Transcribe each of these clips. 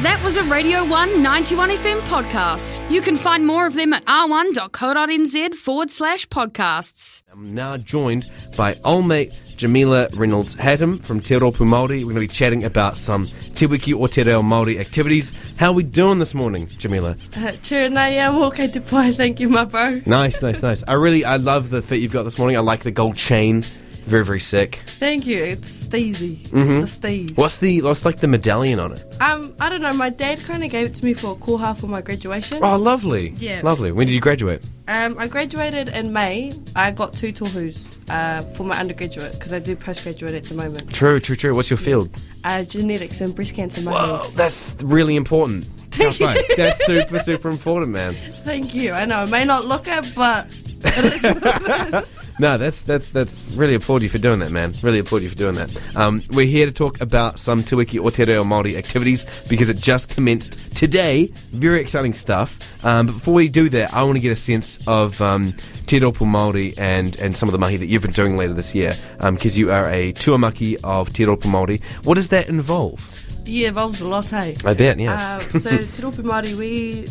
That was a Radio 1 91 FM podcast. You can find more of them at r1.co.nz/podcasts. I'm now joined by old mate Jamila Reynolds-Hatton from Te Rōpū Māori. We're going to be chatting about some Te Wiki o Te Reo Māori activities. How are we doing this morning, Jamila? Okay, te pai. Thank you, my bro. Nice. I love the fit you've got this morning. I like the gold chain. Very, very sick. Thank you. It's steezy. Mm-hmm. It's the steez. What's like the medallion on it? I don't know. My dad kind of gave it to me for a koha for my graduation. Oh, lovely. Yeah. Lovely. When did you graduate? I graduated in May. I got 2 tohus for my undergraduate because I do postgraduate at the moment. True. What's your field? Genetics and breast cancer. Whoa, that's really important. That's super, super important, man. Thank you. I know. I may not look it, but... No, that's really applaud you for doing that, man. Really applaud you for doing that. We're here to talk about some Te Wiki o Te Reo Māori activities because it just commenced today. Very exciting stuff. But before we do that, I want to get a sense of Te Rōpū Māori and some of the mahi that you've been doing later this year, because you are a tuamaki of Te Rōpū Māori. What does that involve? Yeah, it involves a lot, hey? I bet, yeah. So Te Rōpū Māori,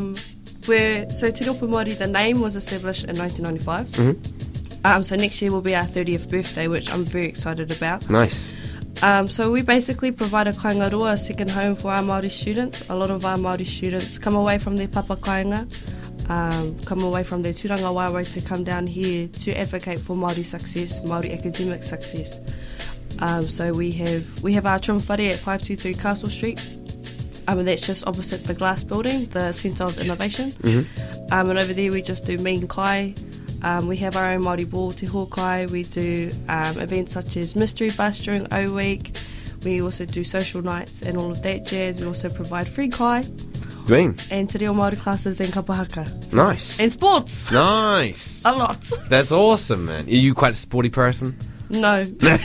Te Rōpū Māori, the name was established in 1995. Mm-hmm. So next year will be our 30th birthday, which I'm very excited about. Nice. So we basically provide a kaingaroa, a second home for our Māori students. A lot of our Māori students come away from their papa kainga, come away from their tūranga waiwai to come down here to advocate for Māori success, Māori academic success. So we have our trim whare at 523 Castle Street. And that's just opposite the glass building, the Centre of Innovation. Mm-hmm. And over there we just do mean kai. We have our own Māori ball, Te Hōkai. We do events such as Mystery Bus during O Week. We also do social nights and all of that jazz. We also provide free kai. And Te Reo Māori classes and kapahaka. Nice. And sports. Nice. A lot. That's awesome, man. Are you quite a sporty person? No.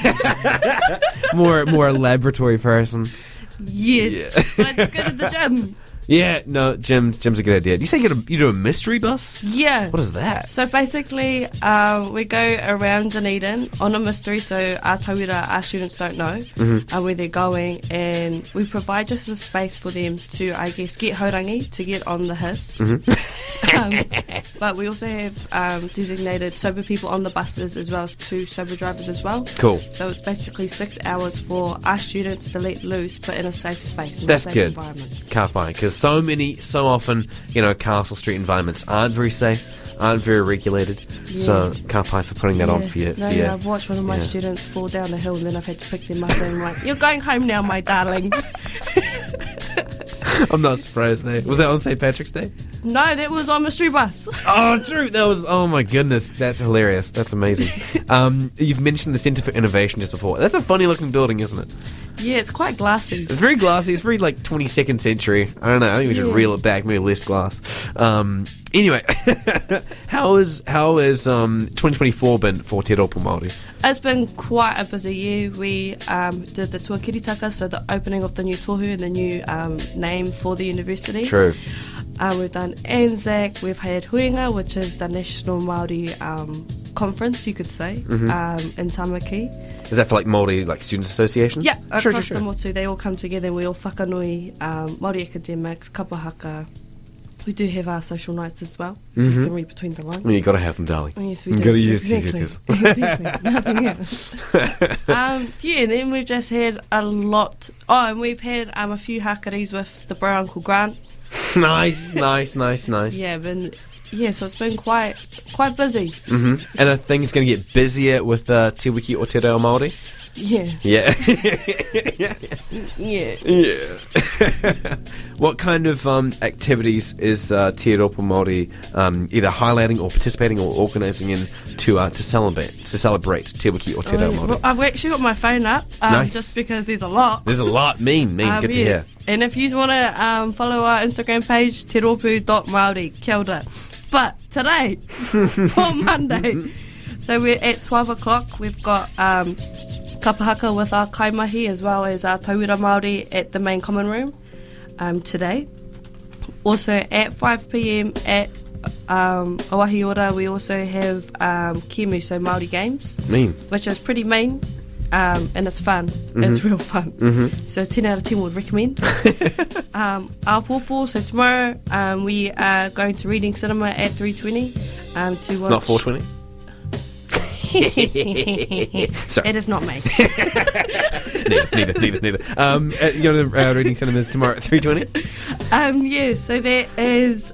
more a laboratory person? Yes. Yeah. But good at the gym. Yeah, no, gym's a good idea. You say you do a mystery bus? Yeah. What is that? So basically, we go around Dunedin on a mystery, so our tauira, our students don't know where they're going, and we provide just a space for them to, I guess, get haurangi, to get on the hiss. But we also have designated sober people on the buses as well as 2 sober drivers as well. Cool. So it's basically 6 hours for our students to let loose, but in a safe space, in That's a safe good. environment. Ka pai, because so often, Castle Street environments aren't very safe, aren't very regulated. Yeah. So ka pai for putting that on for you. I've watched one of my students fall down the hill and then I've had to pick them up and I'm like, you're going home now, my darling. I'm not surprised, eh? Was that on St. Patrick's Day? No, that was on Mystery Bus. Oh, true. Oh my goodness. That's hilarious. That's amazing. You've mentioned the Centre for Innovation just before. That's a funny looking building, isn't it? Yeah, it's quite glassy. It's very glassy. It's very 22nd century. I don't know. I think we should reel it back, maybe less glass. Anyway, how is 2024 been for Te Rōpū Māori? It's been quite a busy year. We did the Tuakiritaka, so the opening of the new tohu and the new name for the university. True. We've done Anzac, we've had Huinga, which is the National Māori conference, you could say, in Tamaki. Is that for Māori Students Associations? Yeah, across the motu, they all come together and we all whakanui Māori academics, kapahaka. We do have our social nights as well. You can read between the lines. Well, you got to have them, darling. Yes, we do. Exactly. Nothing else. And then we've just had a lot. Oh, and we've had a few hakaris with the bro Uncle Grant. Nice. Yeah, so it's been quite busy. And I think it's going to get busier with Te Wiki o Te Reo Māori. Yeah. What kind of activities is Te Rōpū Māori either highlighting or participating or organising in to celebrate Te Wiki o Te Reo Māori? Well, I've actually got my phone up just because there's a lot. There's a lot. Mean. Good to hear. And if you want to follow our Instagram page, teropu.maori, kia ora. But today, for Monday, so we're at 12 o'clock, we've got kapahaka with our kaimahi as well as our tauira Māori at the main common room today. Also at 5 p.m. at Owahi Ora we also have Kimu, so Māori games. Mean. Which is pretty mean. and it's fun. It's real fun. So 10 out of 10 would recommend. Aopopo, so tomorrow we are going to Reading Cinema at 3:20 to watch... Not 4:20? Sorry. It is not me. Neither. You go to the Reading Cinemas tomorrow at 3:20? Yeah, so there is...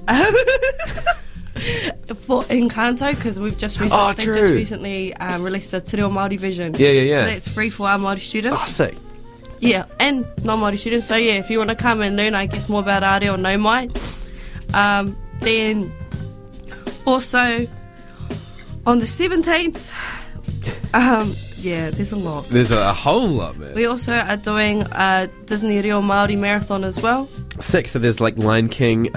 for Encanto, because we've just recently released the Te Reo Māori version. Yeah. So that's free for our Māori students. Oh, sick. Yeah, and non-Māori students. So yeah, if you want to come and learn, I guess, more about Aare or Nau Mai. Then also on the 17th, yeah, there's a lot. There's a whole lot, man. We also are doing a Disney Reo Māori marathon as well. Sick. So there's like Lion King,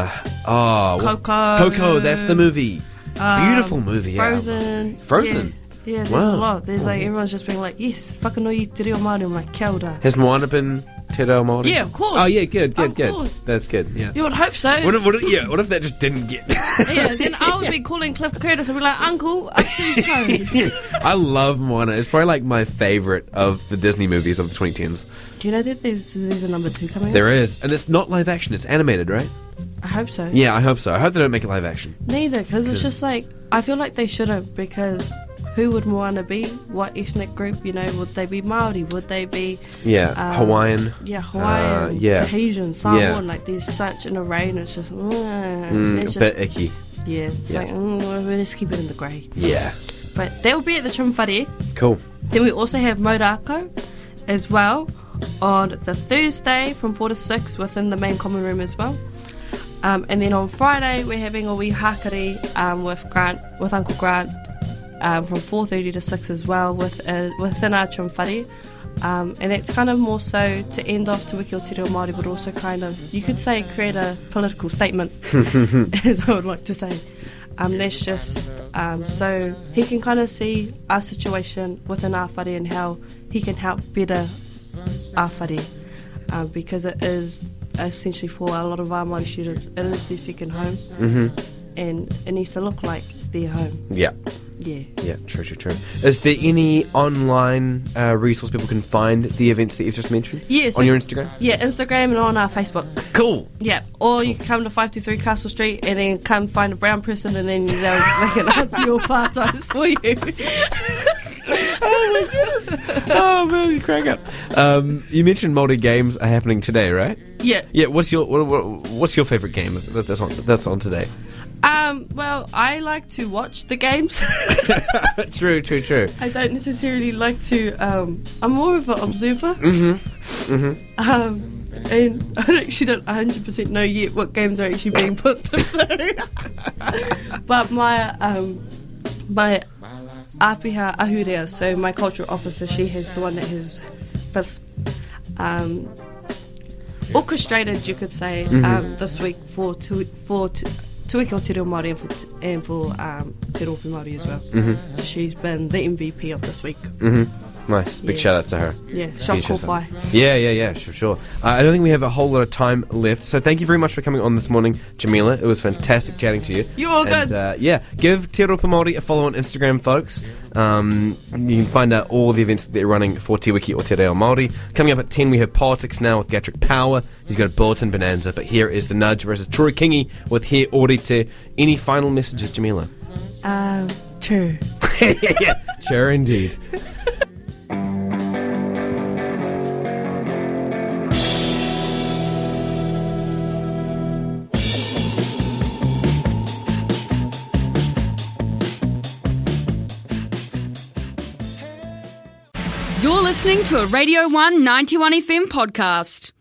Coco, that's the movie. Beautiful movie. Frozen. Frozen. Yeah, there's a lot. There's like everyone's just being like, yes, whakanui te reo Māori. I'm like, kia ora. Has Moana been te reo Māori? Yeah, of course. Oh yeah, good. Of course. That's good. Yeah. You would hope so. What if that just didn't get? Yeah, then I would be calling Cliff Curtis and be like, Uncle, up to his code. I love Moana. It's probably like my favourite of the Disney movies of the 2010s. Do you know that there's a number 2 coming? There is, and it's not live action. It's animated, right? I hope so. Yeah, I hope so. I hope they don't make it live action. Neither, because it's just like, I feel like they shouldn't, because who would Moana be? What ethnic group? You know, would they be Māori? Would they be Hawaiian? Yeah, Hawaiian, Tahitian, Samoan. Like, there's such an array, and it's just a bit icky. Yeah, it's like well, let's keep it in the grey. Yeah, but they'll be at the Chumwhare. Cool. Then we also have Maurako as well on the Thursday from 4 to 6 within the main common room as well. And then on Friday we're having a wee hakari with Uncle Grant from 4:30 to 6 as well within our Chumwhare. And that's kind of more so to end off Te Wiki o Te Reo Māori, but also kind of, you could say, create a political statement, as I would like to say. That's just so he can kind of see our situation within our whare and how he can help better our whare, because it is essentially for a lot of our Māori students, it is their second home, and it needs to look like their home. Yeah, true. Is there any online resource people can find the events that you've just mentioned? Yes. On your Instagram? Yeah, Instagram and on our Facebook. Cool. Yeah, or you can come to 523 Castle Street and then come find a brown person and then they can answer your part-times for you. Oh my goodness. Oh man, you crack up. You mentioned Māori games are happening today, right? Yeah. Yeah, what's your favourite game that's on today? Well, I like to watch the games. True. I don't necessarily like to. I'm more of an observer. And I actually don't 100% know yet what games are actually being put through. But my Apiha Ahurea, so my cultural officer, she has the one that has this orchestrated, you could say, this week for Te Wiki o Te Reo Māori and for Te Rōpū Māori as well. So she's been the MVP of this week. Nice. Big shout outs to her. Yeah, shot call fly. Yeah, sure. I don't think we have a whole lot of time left, so thank you very much for coming on this morning, Jamila. It was fantastic chatting to you. You're all good. Give Te Rōpū Māori a follow on Instagram, folks. You can find out all the events that they're running for Te Wiki o Te Reo Māori. Coming up at 10, we have Politics Now with Gatrick Power. He's got a bulletin bonanza, but here is the Nudge versus Troy Kingi with He Orite. Any final messages, Jamila? True. Sure indeed. You're listening to a Radio 1 91 FM podcast.